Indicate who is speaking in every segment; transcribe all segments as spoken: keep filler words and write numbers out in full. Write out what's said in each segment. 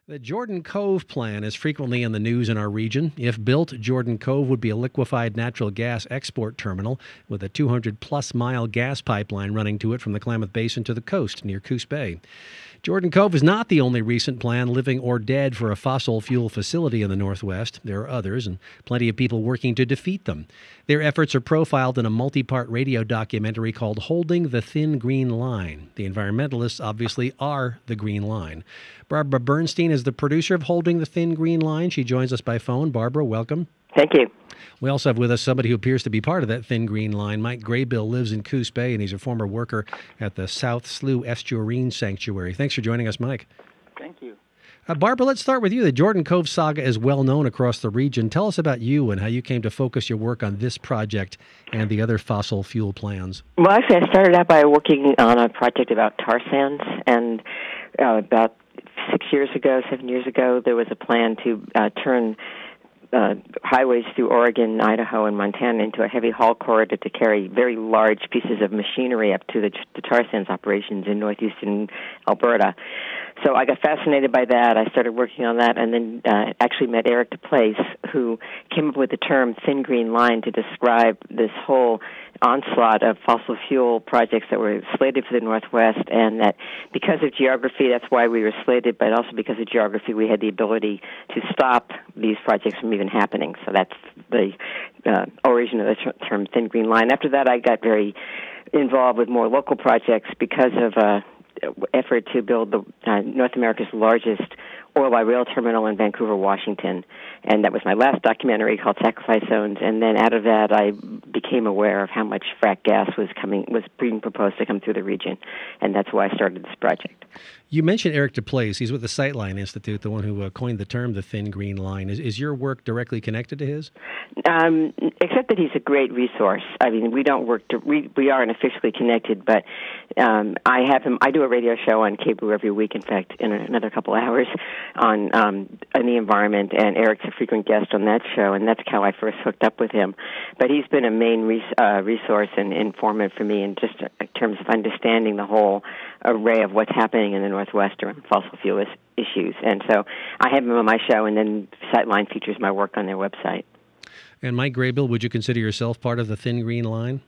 Speaker 1: The Jordan Cove plan is frequently in the news in our region. If built, Jordan Cove would be a liquefied natural gas export terminal with a two hundred plus mile gas pipeline running to it from the Klamath Basin to the coast near Coos Bay. Jordan Cove is not the only recent plan, living or dead, for a fossil fuel facility in the Northwest. There are others, and plenty of people working to defeat them. Their efforts are profiled in a multi-part radio documentary called Holding the Thin Green Line. The environmentalists obviously are the Green Line. Barbara Bernstein is the producer of Holding the Thin Green Line. She joins us by phone. Barbara, welcome.
Speaker 2: Thank you.
Speaker 1: We also have with us somebody who appears to be part of that Thin Green Line. Mike Graybill lives in Coos Bay, and he's a former worker at the South Slough Estuarine Sanctuary. Thanks for joining us, Mike.
Speaker 3: Thank you.
Speaker 1: Uh, Barbara, let's start with you. The Jordan Cove saga is well known across the region. Tell us about you and how you came to focus your work on this project and the other fossil fuel plans.
Speaker 2: Well, actually, I started out by working on a project about tar sands, and uh, about six years ago, seven years ago, there was a plan to uh, turn Uh, highways through Oregon, Idaho, and Montana into a heavy haul corridor to carry very large pieces of machinery up to the, the tar sands operations in northeastern Alberta. So I got fascinated by that. I started working on that, and then uh, actually met Eric DePlace, who came up with the term Thin Green Line to describe this whole onslaught of fossil fuel projects that were slated for the Northwest, and that because of geography, that's why we were slated, but also because of geography, we had the ability to stop these projects from even happening. So that's the uh, origin of the ter- term Thin Green Line. After that, I got very involved with more local projects because of uh, effort to build the uh, North America's largest oil by rail terminal in Vancouver, Washington. And that was my last documentary called Sacrifice Zones. And then out of that, I became aware of how much frack gas was coming, was being proposed to come through the region. And that's why I started this project.
Speaker 1: You mentioned Eric DePlace. He's with the Sightline Institute, the one who uh, coined the term the Thin Green Line. Is, is your work directly connected to his?
Speaker 2: Um, except that he's a great resource. I mean, we don't work, to, we, we aren't officially connected, but um, I have him, I do a radio show on K B O O every week, in fact, in another couple hours, on um, on the environment, and Eric's a frequent guest on that show, and that's how I first hooked up with him. But he's been a main res- uh, resource and informant for me in just in terms of understanding the whole array of what's happening in the Northwest around fossil fuel is- issues. And so I have him on my show, and then Sightline features my work on their website.
Speaker 1: And Mike Graybill, would you consider yourself part of the Thin Green Line?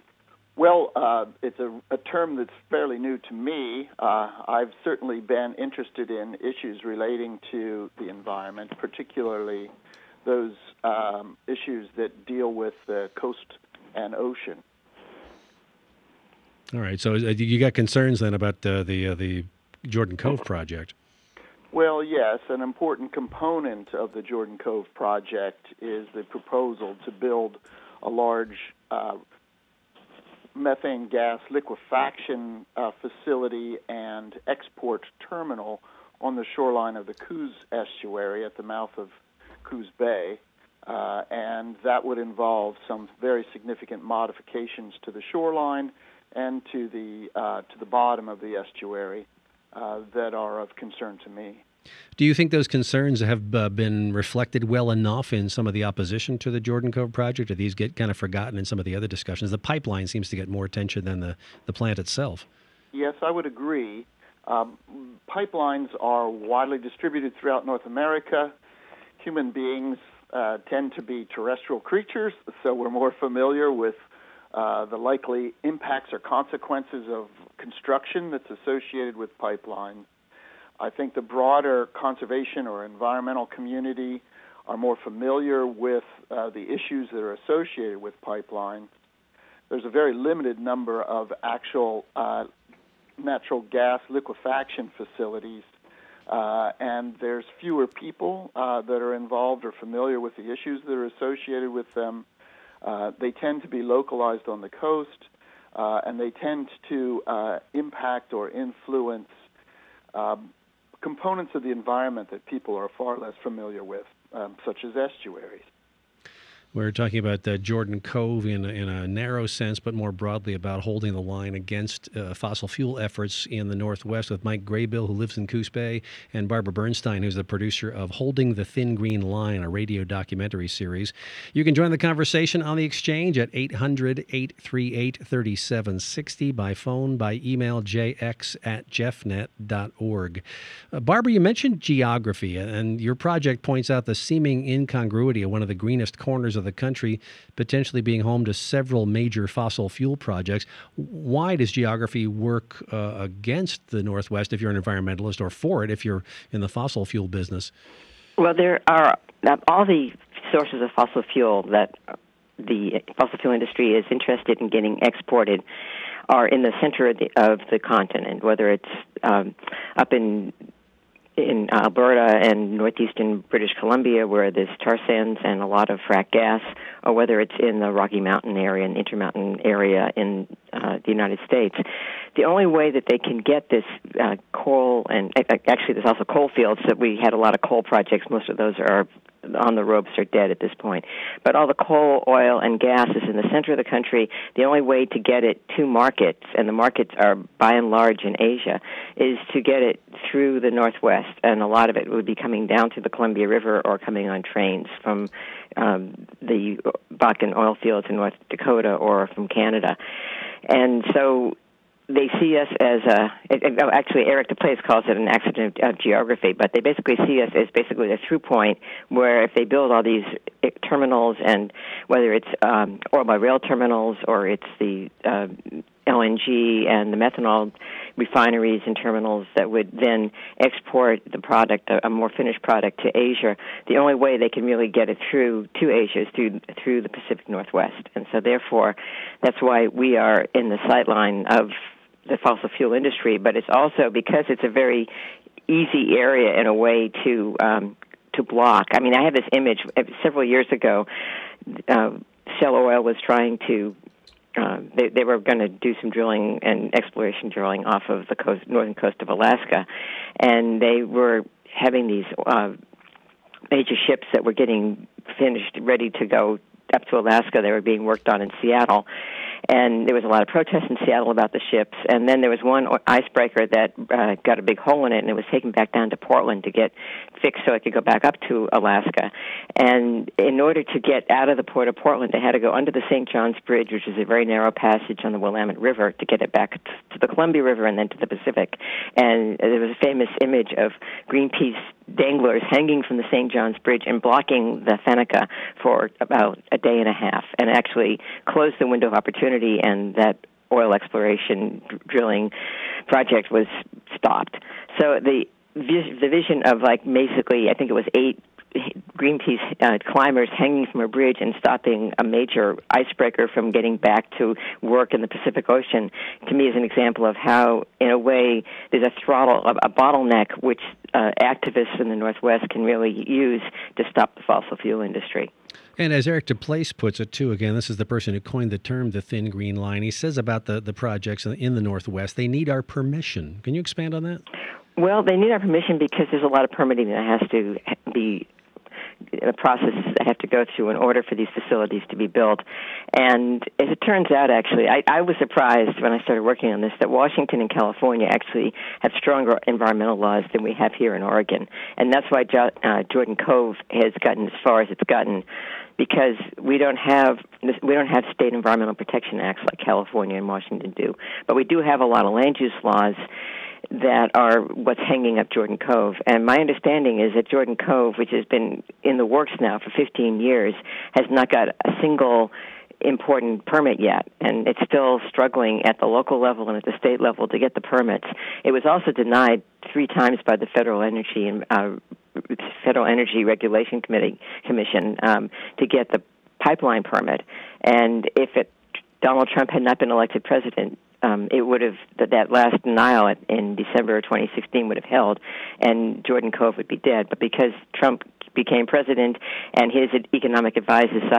Speaker 3: Well, uh, it's a, a term that's fairly new to me. Uh, I've certainly been interested in issues relating to the environment, particularly those um, issues that deal with the coast and ocean.
Speaker 1: All right. So uh, you got concerns then about uh, the uh, the Jordan Cove project?
Speaker 3: Well, yes. An important component of the Jordan Cove project is the proposal to build a large uh, methane gas liquefaction uh, facility and export terminal on the shoreline of the Coos Estuary at the mouth of Coos Bay. Uh, and that would involve some very significant modifications to the shoreline and to the uh, to the bottom of the estuary uh, that are of concern to me.
Speaker 1: Do you think those concerns have uh, been reflected well enough in some of the opposition to the Jordan Cove project, or these get kind of forgotten in some of the other discussions? The pipeline seems to get more attention than the, the plant itself.
Speaker 3: Yes, I would agree. Um, pipelines are widely distributed throughout North America. Human beings uh, tend to be terrestrial creatures, so we're more familiar with uh, the likely impacts or consequences of construction that's associated with pipelines. I think the broader conservation or environmental community are more familiar with uh, the issues that are associated with pipelines. There's a very limited number of actual uh, natural gas liquefaction facilities, uh, and there's fewer people uh, that are involved or familiar with the issues that are associated with them. Uh, they tend to be localized on the coast, uh, and they tend to uh, impact or influence um, components of the environment that people are far less familiar with, um, such as estuaries.
Speaker 1: We're talking about uh, Jordan Cove in, in a narrow sense, but more broadly about holding the line against uh, fossil fuel efforts in the Northwest with Mike Graybill, who lives in Coos Bay, and Barbara Bernstein, who's the producer of Holding the Thin Green Line, a radio documentary series. You can join the conversation on the Exchange at eight hundred, eight three eight, three seven six zero, by phone, by email, j x at jeffnet dot org. Uh, Barbara, you mentioned geography, and your project points out the seeming incongruity of one of the greenest corners of the country potentially being home to several major fossil fuel projects. Why does geography work uh, against the Northwest if you're an environmentalist, or for it if you're in the fossil fuel business?
Speaker 2: Well, there are uh, all the sources of fossil fuel that the fossil fuel industry is interested in getting exported are in the center of the, of the continent, whether it's um, up in in Alberta and northeastern British Columbia, where there's tar sands and a lot of frack gas, or whether it's in the Rocky Mountain area and Intermountain area in uh, the United States. The only way that they can get this uh, coal, and uh, actually there's also coal fields, that we had a lot of coal projects. Most of those are on the ropes or dead at this point. But all the coal, oil, and gas is in the center of the country. The only way to get it to markets, and the markets are by and large in Asia, is to get it through the Northwest. And a lot of it would be coming down to the Columbia River or coming on trains from um, the Bakken oil fields in North Dakota or from Canada. And so they see us as a, actually Eric DePlace calls it an accident of geography, but they basically see us as basically the through point where if they build all these terminals, and whether it's um, oil by rail terminals or it's the uh, L N G and the methanol refineries and terminals that would then export the product, a more finished product, to Asia, the only way they can really get it through to Asia is through through the Pacific Northwest. And so therefore, that's why we are in the sightline of the fossil fuel industry, but it's also because it's a very easy area in a way to um, to block. I mean, I have this image several years ago. Uh, Shell Oil was trying to Uh, they, they were going to do some drilling and exploration drilling off of the coast, northern coast of Alaska, and they were having these uh, major ships that were getting finished, ready to go up to Alaska. They were being worked on in Seattle, and there was a lot of protest in Seattle about the ships. And then there was one icebreaker that uh, got a big hole in it, and it was taken back down to Portland to get fixed so it could go back up to Alaska. And in order to get out of the port of Portland, they had to go under the Saint Johns Bridge, which is a very narrow passage on the Willamette River, to get it back to the Columbia River and then to the Pacific. And there was a famous image of Greenpeace danglers hanging from the Saint Johns Bridge and blocking the Seneca for about a day and a half, and actually closed the window of opportunity, and that oil exploration drilling project was stopped. So the the vision of, like, basically, I think it was eight Greenpeace uh, climbers hanging from a bridge and stopping a major icebreaker from getting back to work in the Pacific Ocean, to me is an example of how, in a way, there's a throttle, a, a bottleneck, which uh, activists in the Northwest can really use to stop the fossil fuel industry.
Speaker 1: And as Eric DePlace puts it, too, again, this is the person who coined the term the thin green line. He says about the, the projects in the Northwest, they need our permission. Can you expand on that?
Speaker 2: Well, they need our permission because there's a lot of permitting that has to be the processes that have to go through in order for these facilities to be built. And as it turns out, actually, I, I was surprised when I started working on this that Washington and California actually have stronger environmental laws than we have here in Oregon. And that's why jo- uh, Jordan Cove has gotten as far as it's gotten, because we don't have we don't have state environmental protection acts like California and Washington do. But we do have a lot of land use laws that are what's hanging up Jordan Cove. And my understanding is that Jordan Cove, which has been in the works now for fifteen years, has not got a single important permit yet, and it's still struggling at the local level and at the state level to get the permits. It was also denied three times by the Federal Energy and uh, Federal Energy Regulation Committee Commission um, to get the pipeline permit. And if it, Donald Trump had not been elected president, Um, it would have, that, that last denial in December of twenty sixteen would have held, and Jordan Cove would be dead. But because Trump became president and his economic advisors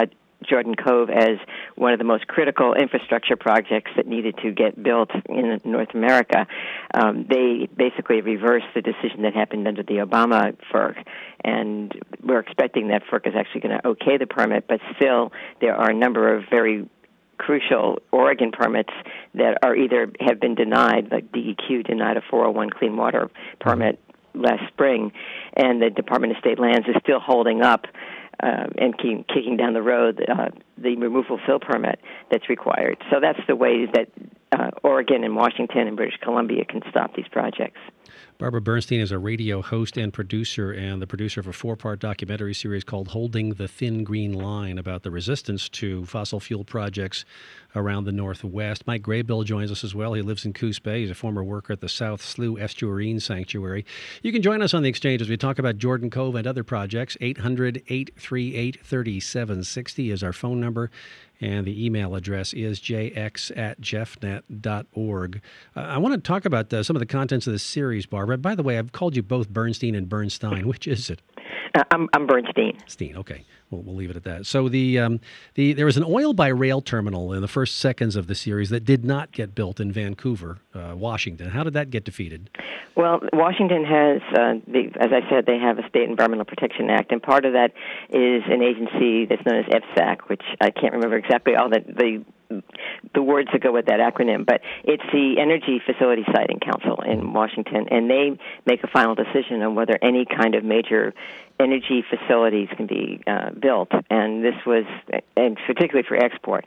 Speaker 2: Jordan Cove as one of the most critical infrastructure projects that needed to get built in North America. Um, they basically reversed the decision that happened under the Obama FERC, and we're expecting that FERC is actually going to okay the permit, but still there are a number of very crucial Oregon permits that are either have been denied, like D E Q denied a four oh one clean water permit last spring, and the Department of State Lands is still holding up uh, and keep, kicking down the road uh, the removal fill permit that's required. So that's the way that uh, Oregon and Washington and British Columbia can stop these projects.
Speaker 1: Barbara Bernstein is a radio host and producer, and the producer of a four-part documentary series called Holding the Thin Green Line about the resistance to fossil fuel projects around the Northwest. Mike Graybill joins us as well. He lives in Coos Bay. He's a former worker at the South Slough Estuarine Sanctuary. You can join us on the exchange as we talk about Jordan Cove and other projects. eight hundred, eight three eight, three seven six zero is our phone number. And the email address is j x at jeffnet dot org. Uh, I want to talk about uh, some of the contents of this series, Barbara. By the way, I've called you both Bernstein and Bernstein. Which is it?
Speaker 2: Uh, I'm, I'm Bernstein.
Speaker 1: Steen, okay. We'll, we'll leave it at that. So the um, the there was an oil by rail terminal in the first seconds of the series that did not get built in Vancouver, uh, Washington. How did that get defeated?
Speaker 2: Well, Washington has, uh, the, as I said, they have a State Environmental Protection Act, and part of that is an agency that's known as E P S A C, which I can't remember exactly all the, the the words that go with that acronym, but it's the Energy Facility Siting Council in Washington, and they make a final decision on whether any kind of major energy facilities can be uh, built, and this was, and particularly for export.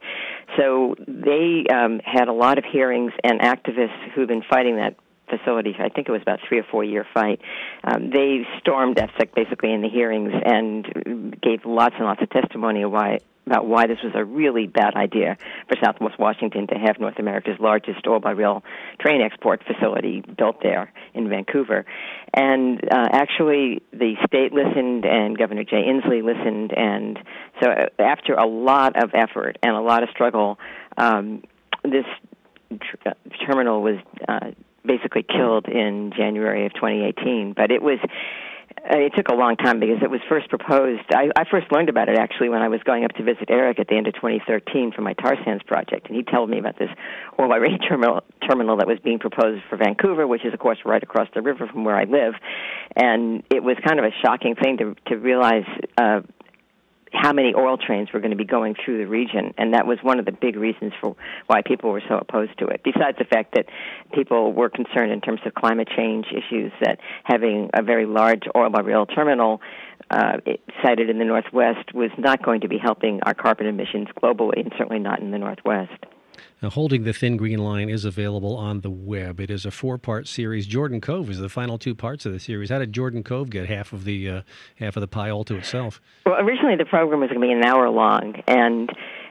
Speaker 2: So they um, had a lot of hearings, and activists who've been fighting that facility, I think it was about a three or four year fight. Um, they stormed E P S A C basically in the hearings and gave lots and lots of testimony of why, about why this was a really bad idea for Southwest Washington to have North America's largest oil-by-rail train export facility built there in Vancouver. And uh, actually, the state listened, and Governor Jay Inslee listened, and so after a lot of effort and a lot of struggle, um, this tr- terminal was uh, basically killed in January of twenty eighteen. But it was uh, it took a long time because it was first proposed. I, I first learned about it actually when I was going up to visit Eric at the end of twenty thirteen for my tar sands project, and he told me about this oil by rail terminal terminal that was being proposed for Vancouver, which is of course right across the river from where I live. And it was kind of a shocking thing to to realize Uh, how many oil trains were going to be going through the region, and that was one of the big reasons for why people were so opposed to it, besides the fact that people were concerned in terms of climate change issues, that having a very large oil-by-rail terminal uh, sited in the Northwest was not going to be helping our carbon emissions globally, and certainly not in the Northwest.
Speaker 1: Now, Holding the Thin Green Line is available on the web. It is a four-part series. Jordan Cove is the final two parts of the series. How did Jordan Cove get half of the uh, half of the pie all to itself?
Speaker 2: Well, originally the program was going to be an hour long, and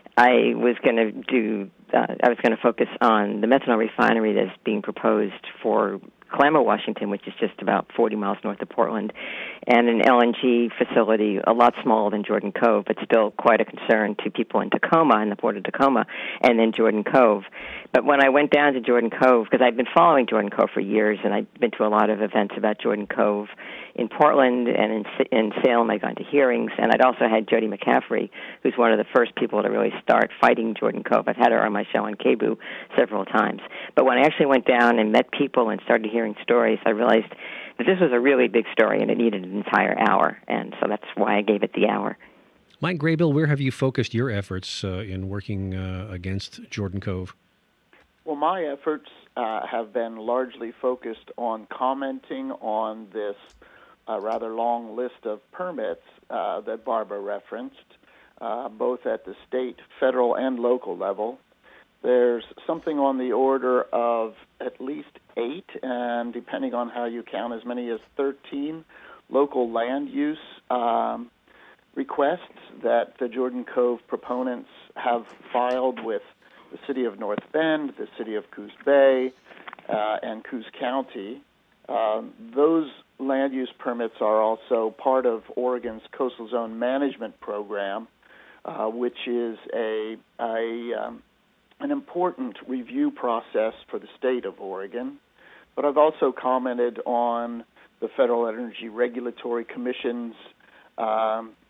Speaker 2: I was going to do. Uh, I was going to focus on the methanol refinery that's being proposed for Klamath, Washington, which is just about forty miles north of Portland, and an L N G facility a lot smaller than Jordan Cove, but still quite a concern to people in Tacoma, in the port of Tacoma, and then Jordan Cove. But when I went down to Jordan Cove, because I'd been following Jordan Cove for years, and I'd been to a lot of events about Jordan Cove in Portland and in, in Salem, I'd gone to hearings, and I'd also had Jody McCaffrey, who's one of the first people to really start fighting Jordan Cove. I've had her on my show on K B U several times. But when I actually went down and met people and started hearing stories, I realized that this was a really big story and it needed an entire hour, and so that's why I gave it the hour.
Speaker 1: Mike Graybill, where have you focused your efforts uh, in working uh, against Jordan Cove?
Speaker 3: Well, my efforts uh, have been largely focused on commenting on this uh, rather long list of permits uh, that Barbara referenced, uh, both at the state, federal, and local level. There's something on the order of at least eight, and depending on how you count, as many as thirteen local land use um, requests that the Jordan Cove proponents have filed with the city of North Bend, the city of Coos Bay, uh, and Coos County. Um, those land use permits are also part of Oregon's Coastal Zone Management Program, uh, which is a, a um, an important review process for the state of Oregon. But I've also commented on the Federal Energy Regulatory Commission's um,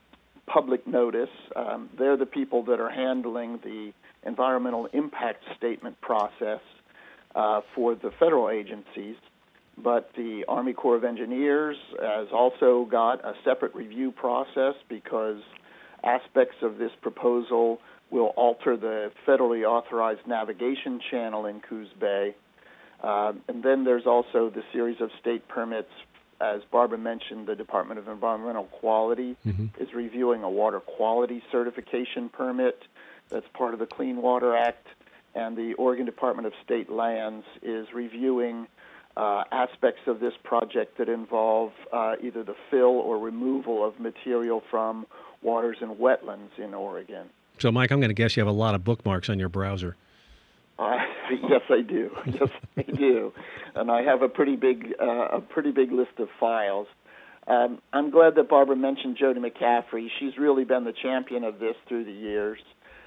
Speaker 3: public notice. Um, they're the people that are handling the environmental impact statement process uh, for the federal agencies. But the Army Corps of Engineers has also got a separate review process because aspects of this proposal will alter the federally authorized navigation channel in Coos Bay. Uh, and then there's also the series of state permits. As Barbara mentioned, the Department of Environmental Quality mm-hmm. is reviewing a water quality certification permit that's part of the Clean Water Act, and the Oregon Department of State Lands is reviewing uh, aspects of this project that involve uh, either the fill or removal of material from waters and wetlands in Oregon.
Speaker 1: So, Mike, I'm going to guess you have a lot of bookmarks on your browser.
Speaker 3: Uh, yes, I do. Yes, I do, and I have a pretty big, uh, a pretty big list of files. Um, I'm glad that Barbara mentioned Jody McCaffrey. She's really been the champion of this through the years.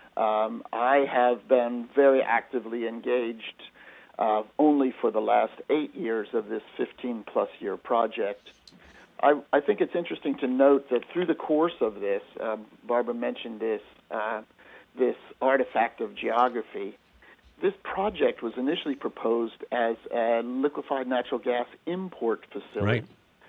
Speaker 3: Um, I have been very actively engaged uh, only for the last eight years of this fifteen-plus year project. I, I think it's interesting to note that through the course of this, uh, Barbara mentioned this, uh, this artifact of geography. This project was initially proposed as a liquefied natural gas import facility
Speaker 1: right.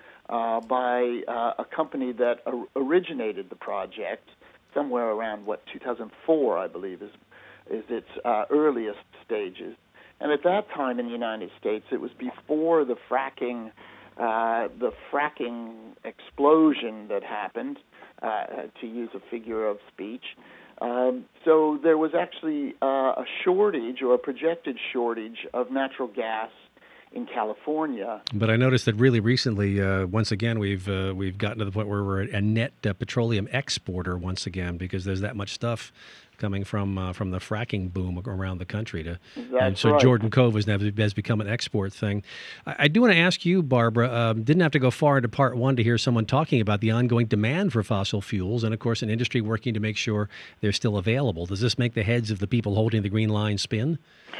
Speaker 3: uh, by uh, a company that or- originated the project somewhere around, what, two thousand four, I believe, is, is its uh, earliest stages. And at that time in the United States, it was before the fracking Uh, the fracking explosion that happened, uh, to use a figure of speech. Um, so there was actually uh, a shortage or a projected shortage of natural gas in California.
Speaker 1: But I noticed that really recently, uh, once again, we've uh, we've gotten to the point where we're a net uh, petroleum exporter once again because there's that much stuff coming from uh, from the fracking boom around the country. To,
Speaker 3: That's
Speaker 1: and so
Speaker 3: right.
Speaker 1: Jordan Cove has, has become an export thing. I, I do want to ask you, Barbara, um, didn't have to go far into part one to hear someone talking about the ongoing demand for fossil fuels and, of course, an industry working to make sure they're still available. Does this make the heads of the people holding the green line spin?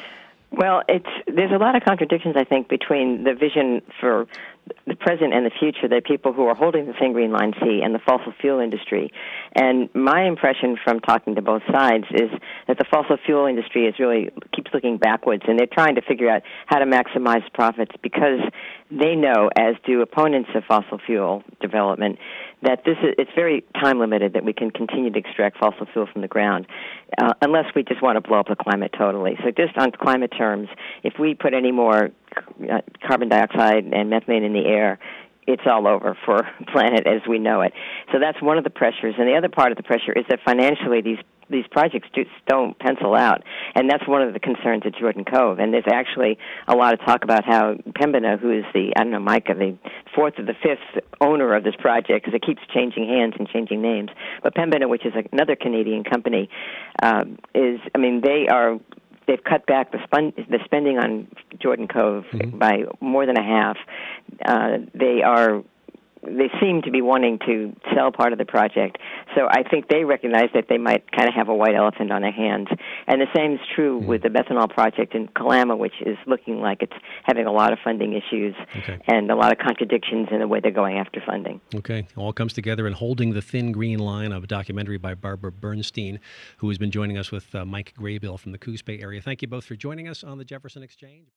Speaker 2: Well, it's there's a lot of contradictions, I think, between the vision for the present and the future, the people who are holding the thin green line C and the fossil fuel industry. And my impression from talking to both sides is that the fossil fuel industry is really keeps looking backwards, and they're trying to figure out how to maximize profits because they know, as do opponents of fossil fuel development, that this is it's very time limited that we can continue to extract fossil fuel from the ground, uh, unless we just want to blow up the climate totally. So just on climate terms, if we put any more uh, carbon dioxide and methane in the air, it's all over for the planet as we know it. So that's one of the pressures. And the other part of the pressure is that financially these these projects just don't pencil out. And that's one of the concerns at Jordan Cove. And there's actually a lot of talk about how Pembina, who is the, I don't know, Micah, the fourth or the fifth owner of this project, because it keeps changing hands and changing names. But Pembina, which is another Canadian company, um, is, I mean, they are... They've cut back the, spun, the spending on Jordan Cove mm-hmm. by more than a half. Uh, they are, they seem to be wanting to sell part of the project. So I think they recognize that they might kind of have a white elephant on their hands. And the same is true mm-hmm. with the methanol project in Kalama, which is looking like it's having a lot of funding issues
Speaker 1: okay.
Speaker 2: and a lot of contradictions in the way they're going after funding.
Speaker 1: Okay. All comes together in Holding the Thin Green Line, a documentary by Barbara Bernstein, who has been joining us with uh, Mike Graybill from the Coos Bay area. Thank you both for joining us on the Jefferson Exchange.